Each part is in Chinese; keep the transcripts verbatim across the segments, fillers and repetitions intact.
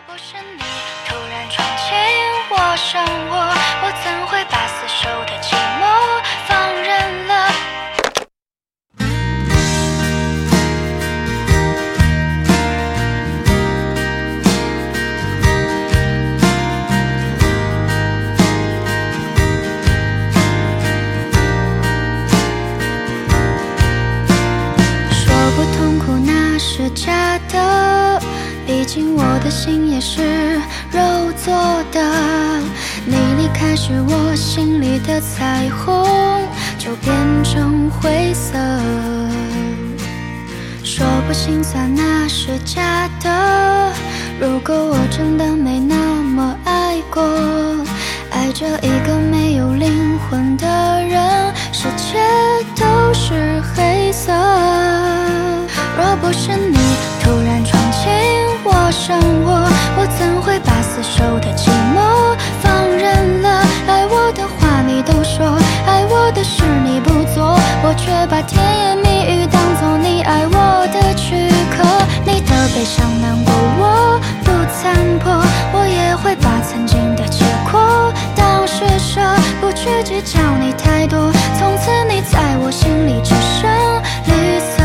不是你突然闯进我生活，我怎会把死守的寂寞放任了？说不痛苦那是假的，毕竟我的心也是肉做的。你离开时，我心里的彩虹就变成灰色。说不心酸那是假的，如果我真的没那么爱过，爱着一个没有灵魂的人，世界都是黑色。若不是你突然闯进我生活，我怎会把死守的寂寞放任了？爱我的话你都说，爱我的事你不做，我却把甜言蜜语当作你爱我的躯壳。你的悲伤难过我不残破，我也会把曾经的结果当施舍，不去计较你太多，从此你在我心里只剩绿色。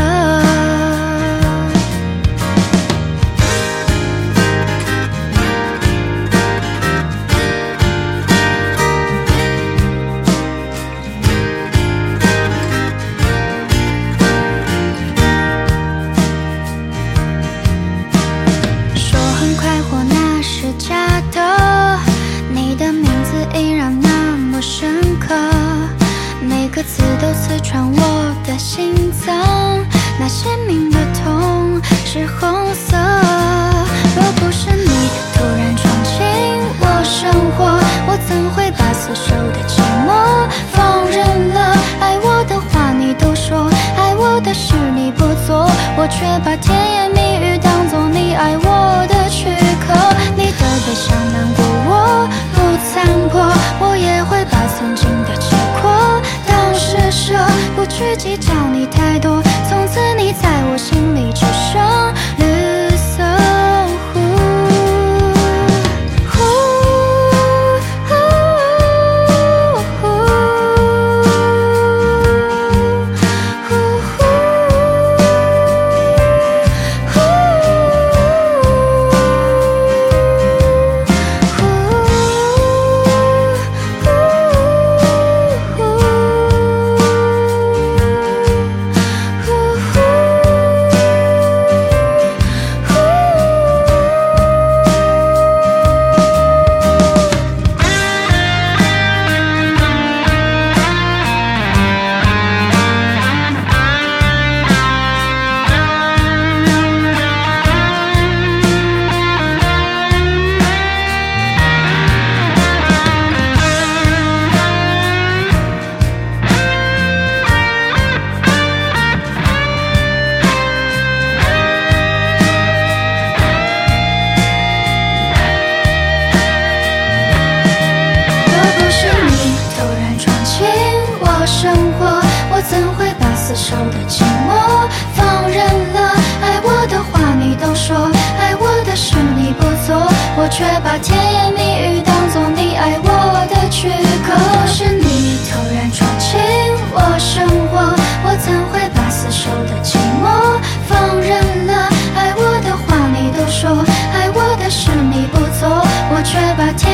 每个字都刺穿我的心脏，那鲜明的痛是红色。若不是你突然闯进我生活，我怎会把死守的寂寞放任了？爱我的话你都说，爱我的事你不做，我却把甜言蜜语当作你爱我的躯壳。你的悲伤难过我不残破，我也会把曾经的结果当施舍，不去计较你太多，从此你在我心里只剩绿色。怎会把死守的寂寞放任了？爱我的话你都说，爱我的事你不做，我却把甜言蜜语当作你爱我的躯壳。是你突然闯进我生活，我怎会把死守的寂寞放任了？爱我的话你都说，爱我的事你不做，我却把甜